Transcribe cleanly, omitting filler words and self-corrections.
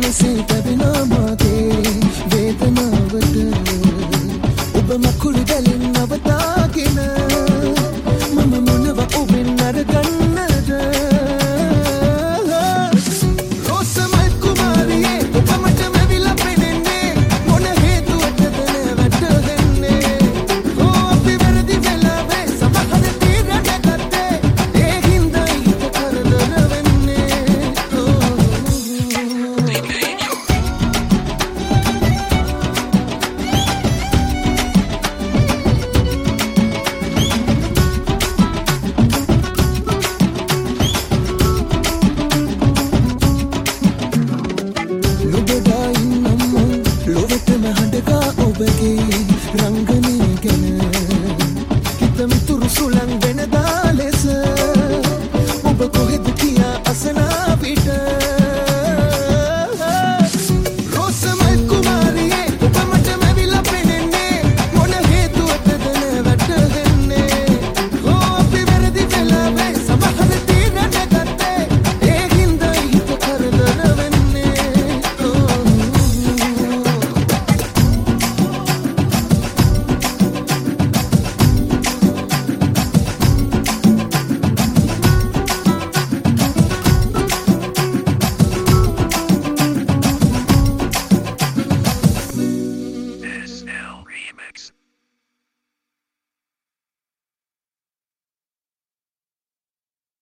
මනසේ තැවෙනා මාගේ වේදනාවට ඔබ මකුළු දැලින් නවතාගෙන මම මොනව ඔබෙන් අරගන්නද රෝසමල් කුමාරියේ ඔබ මට මැවිලා පෙනෙන්නේ මොන හේතුවටද වැටහෙන්නේ ඕ අපි වැරදි වෙලාවේ සමහර තීරණ ගත්තේ ඒ හින්දා ඊට කරදර වෙන්නේ ඔබගේ රංගනය ගැන හිතමිතුරු සුළං වෙනදා ලෙස ඔබ කොහෙද